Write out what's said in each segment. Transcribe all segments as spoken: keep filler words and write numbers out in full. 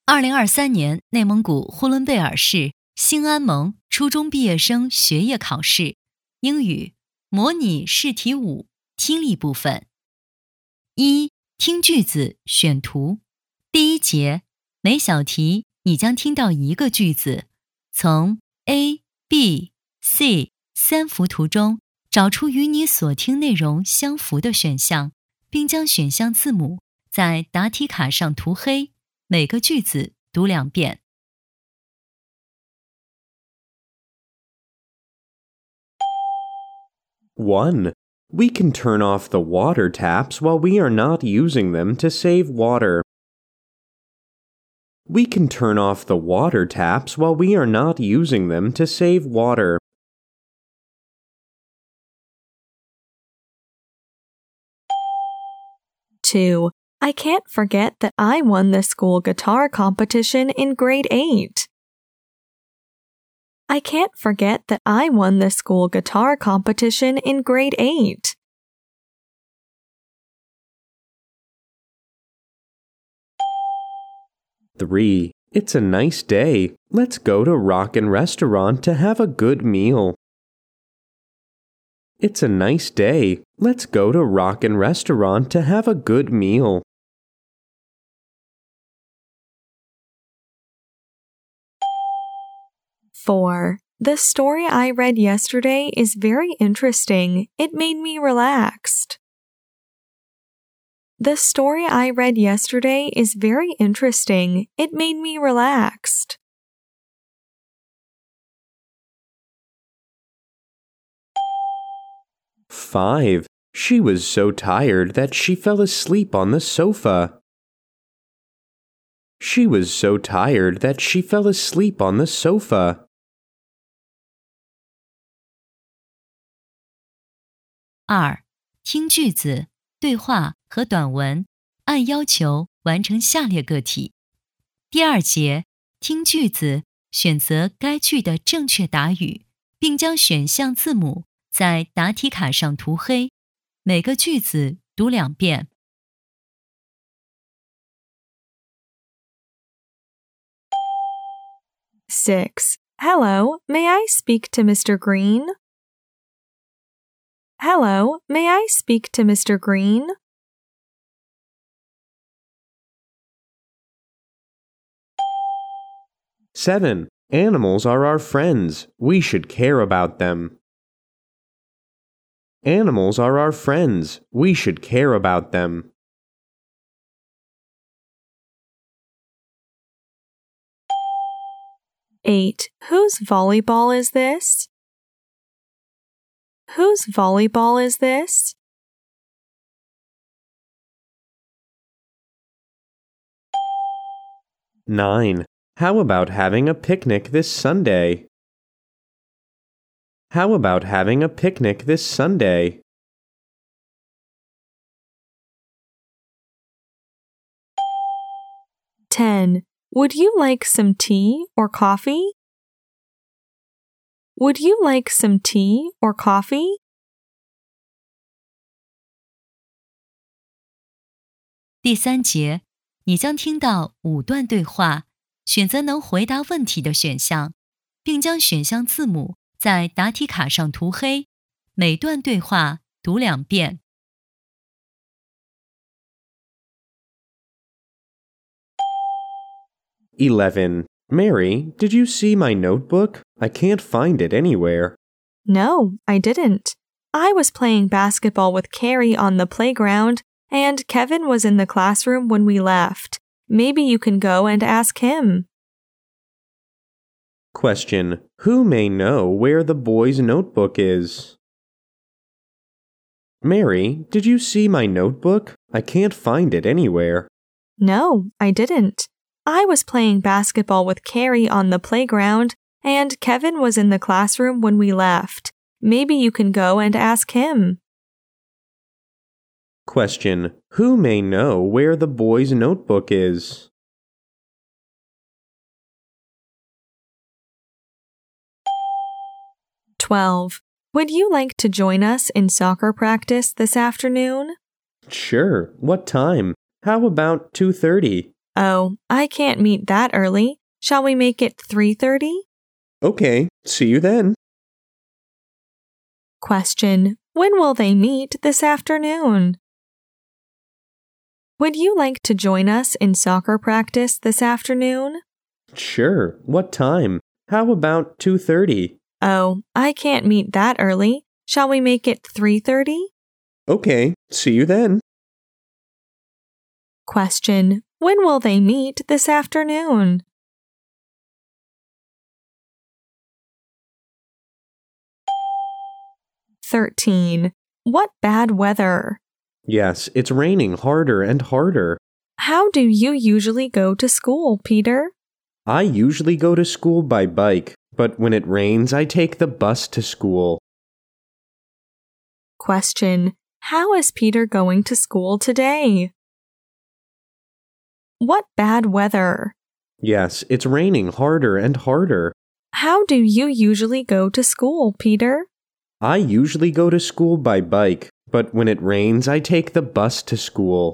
二零二三年内蒙古呼伦贝尔市兴安盟初中毕业生学业考试，英语模拟试题五，听力部分。一、听句子选图。第一节，每小题你将听到一个句子，从 A、B、C 三幅图中找出与你所听内容相符的选项，并将选项字母在答题卡上涂黑，每个句子读两遍。 one. We can turn off the water taps while we are not using them to save water. We can turn off the water taps while we are not using them to save water. two. I can't forget that I won the school guitar competition in grade eight. I can't forget that I won the school guitar competition in grade eight. three. It's a nice day. Let's go to Rockin' Restaurant to have a good meal. It's a nice day. Let's go to Rockin' Restaurant to have a good meal. four. The story I read yesterday is very interesting. It made me relaxed. The story I read yesterday is very interesting. It made me relaxed. five. She was so tired that she fell asleep on the sofa. She was so tired that she fell asleep on the sofa. 二、听句子、对话和短文，按要求完成下列个题。第二节，听句子，选择该句的正确答语，并将选项字母在答题卡上涂黑，每个句子读两遍。 six. Hello, may I speak to Mister Green? Hello, may I speak to Mister Green? seven. Animals are our friends. We should care about them. Animals are our friends. We should care about them. eight. Whose volleyball is this? Whose volleyball is this? nine. How about having a picnic this Sunday? How about having a picnic this Sunday? ten. Would you like some tea or coffee? Would you like some tea or coffee? 第三节，你将听到五段对话，选择能回答问题的选项，并将选项字母在答题卡上涂黑，每段对话读两遍。 eleven. Mary, did you see my notebook? I can't find it anywhere. No, I didn't. I was playing basketball with Carrie on the playground, and Kevin was in the classroom when we left. Maybe you can go and ask him. Question. Who may know where the boy's notebook is? Mary, did you see my notebook? I can't find it anywhere. No, I didn't. I was playing basketball with Carrie on the playground, and Kevin was in the classroom when we left. Maybe you can go and ask him. Question. Who may know where the boy's notebook is? twelve. Would you like to join us in soccer practice this afternoon? Sure. What time? How about two thirty? Oh, I can't meet that early. Shall we make it three thirty? Okay, see you then. Question: When will they meet this afternoon? Would you like to join us in soccer practice this afternoon? Sure, what time? How about two thirty? Oh, I can't meet that early. Shall we make it three thirty? Okay, see you then. Question: When will they meet this afternoon? thirteen. What bad weather! Yes, it's raining harder and harder. How do you usually go to school, Peter? I usually go to school by bike, but when it rains, I take the bus to school. Question: How is Peter going to school today? What bad weather! Yes, it's raining harder and harder. How do you usually go to school, Peter? I usually go to school by bike, but when it rains, I take the bus to school.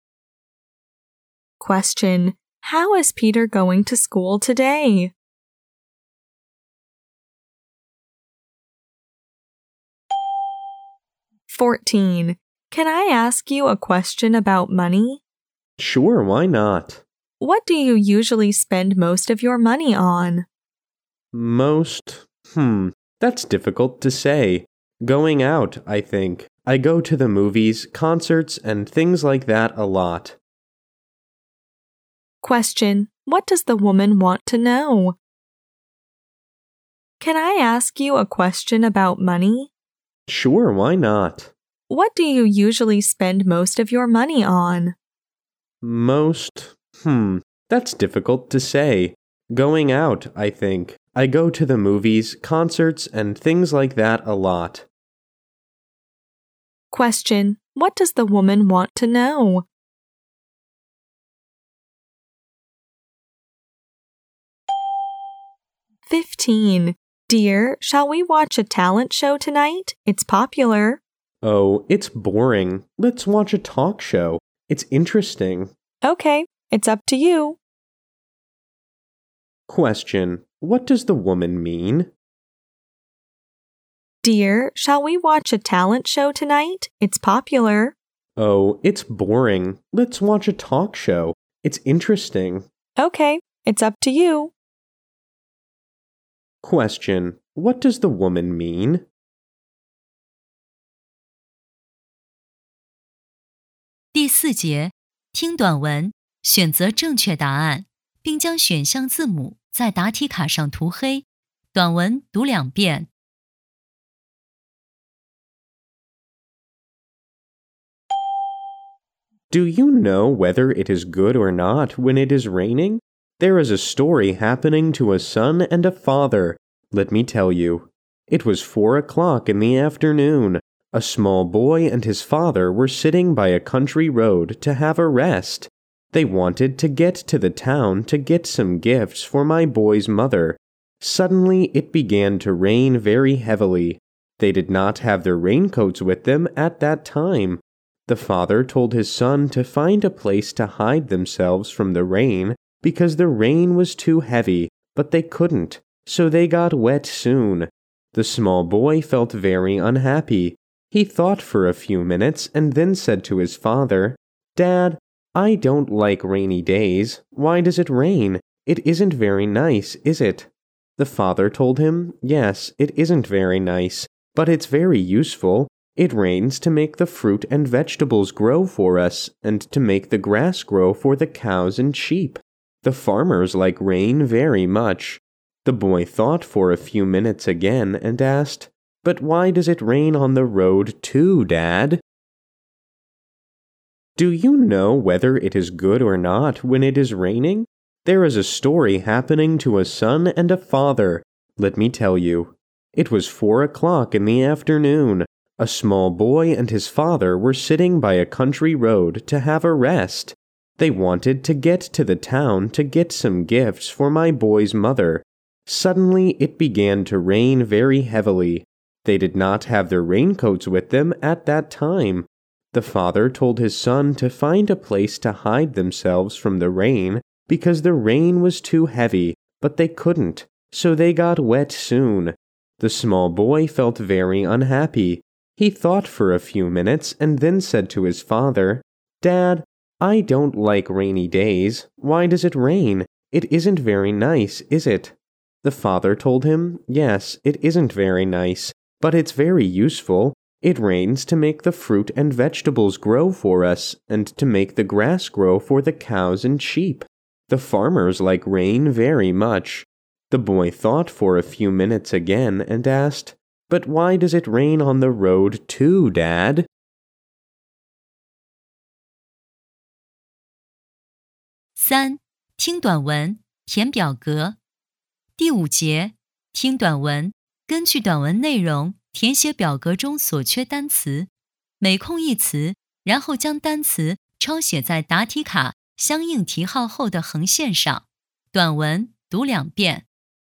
Question: How is Peter going to school today? fourteen. Can I ask you a question about money? Sure, why not? What do you usually spend most of your money on? Most? Hmm, that's difficult to say. Going out, I think. I go to the movies, concerts, and things like that a lot. Question: What does the woman want to know? Can I ask you a question about money? Sure, why not? What do you usually spend most of your money on? Most? Hmm, that's difficult to say. Going out, I think. I go to the movies, concerts, and things like that a lot. Question: What does the woman want to know? fifteen. Dear, shall we watch a talent show tonight? It's popular. Oh, it's boring. Let's watch a talk show. It's interesting. Okay, it's up to you. Question: What does the woman mean? Dear, shall we watch a talent show tonight? It's popular. Oh, it's boring. Let's watch a talk show. It's interesting. Okay, it's up to you. Question: What does the woman mean? 第四节，听短文，选择正确答案，并将选项字母在答题卡上涂黑。短文读两遍。 Do you know whether it is good or not when it is raining? There is a story happening to a son and a father. Let me tell you. It was four o'clock in the afternoon. A small boy and his father were sitting by a country road to have a rest. They wanted to get to the town to get some gifts for my boy's mother. Suddenly it began to rain very heavily. They did not have their raincoats with them at that time. The father told his son to find a place to hide themselves from the rain because the rain was too heavy, but they couldn't, so they got wet soon. The small boy felt very unhappy. He thought for a few minutes and then said to his father, "Dad, I don't like rainy days. Why does it rain? It isn't very nice, is it?" The father told him, "Yes, it isn't very nice, but it's very useful. It rains to make the fruit and vegetables grow for us, and to make the grass grow for the cows and sheep. The farmers like rain very much." The boy thought for a few minutes again and asked, "But why does it rain on the road too, Dad?" Do you know whether it is good or not when it is raining? There is a story happening to a son and a father. Let me tell you. It was four o'clock in the afternoon. A small boy and his father were sitting by a country road to have a rest. They wanted to get to the town to get some gifts for my boy's mother. Suddenly it began to rain very heavily. They did not have their raincoats with them at that time. The father told his son to find a place to hide themselves from the rain because the rain was too heavy, but they couldn't, so they got wet soon. The small boy felt very unhappy. He thought for a few minutes and then said to his father, "Dad, I don't like rainy days. Why does it rain? It isn't very nice, is it?" The father told him, "Yes, it isn't very nice, but it's very useful. It rains to make the fruit and vegetables grow for us, and to make the grass grow for the cows and sheep. The farmers like rain very much." The boy thought for a few minutes again and asked, "But why does it rain on the road too, Dad?" 三、听短文，填表格。第五节，听短文，根据短文内容填写表格中所缺单词，每空一词，然后将单词抄写在答题卡相应题号后的横线上。短文读两遍。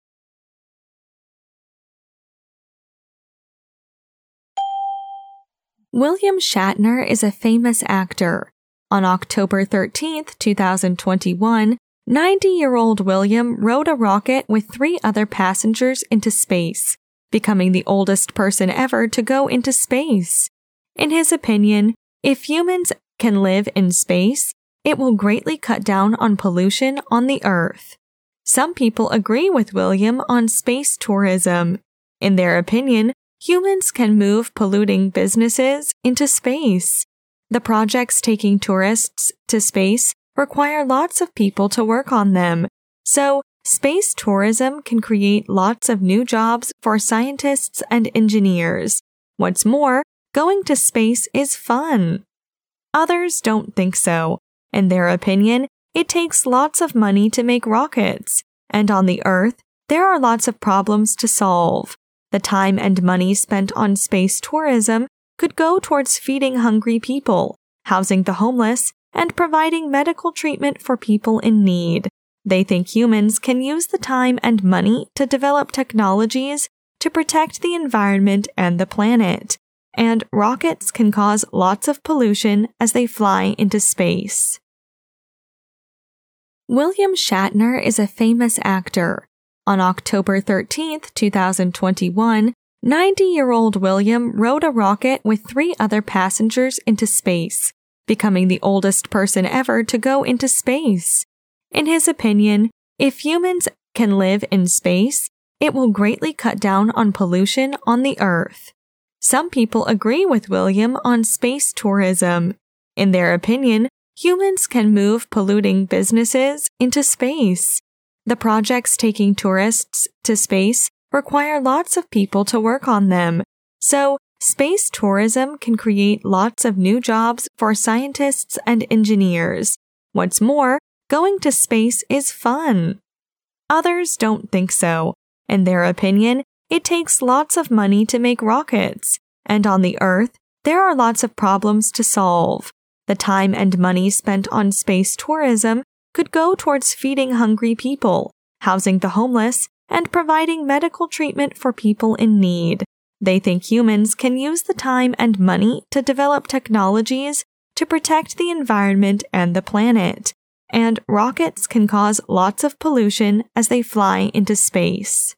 William Shatner is a famous actor. On October thirteenth, twenty twenty-one, ninety-year-old William rode a rocket with three other passengers into space, becoming the oldest person ever to go into space. In his opinion, if humans can live in space, it will greatly cut down on pollution on the Earth. Some people agree with William on space tourism. In their opinion, humans can move polluting businesses into space. The projects taking tourists to space require lots of people to work on them, so space tourism can create lots of new jobs for scientists and engineers. What's more, going to space is fun. Others don't think so. In their opinion, it takes lots of money to make rockets, and on the Earth, there are lots of problems to solve. The time and money spent on space tourism could go towards feeding hungry people, housing the homeless, and providing medical treatment for people in need. They think humans can use the time and money to develop technologies to protect the environment and the planet, and rockets can cause lots of pollution as they fly into space. William Shatner is a famous actor. On October thirteenth, twenty twenty-one, ninety-year-old William rode a rocket with three other passengers into space, becoming the oldest person ever to go into space. In his opinion, if humans can live in space, it will greatly cut down on pollution on the Earth. Some people agree with William on space tourism. In their opinion, humans can move polluting businesses into space. The projects taking tourists to space require lots of people to work on them, so space tourism can create lots of new jobs for scientists and engineers. What's more, going to space is fun. Others don't think so. In their opinion, it takes lots of money to make rockets, and on the Earth, there are lots of problems to solve. The time and money spent on space tourism could go towards feeding hungry people, housing the homeless, and providing medical treatment for people in need. They think humans can use the time and money to develop technologies to protect the environment and the planet, and rockets can cause lots of pollution as they fly into space.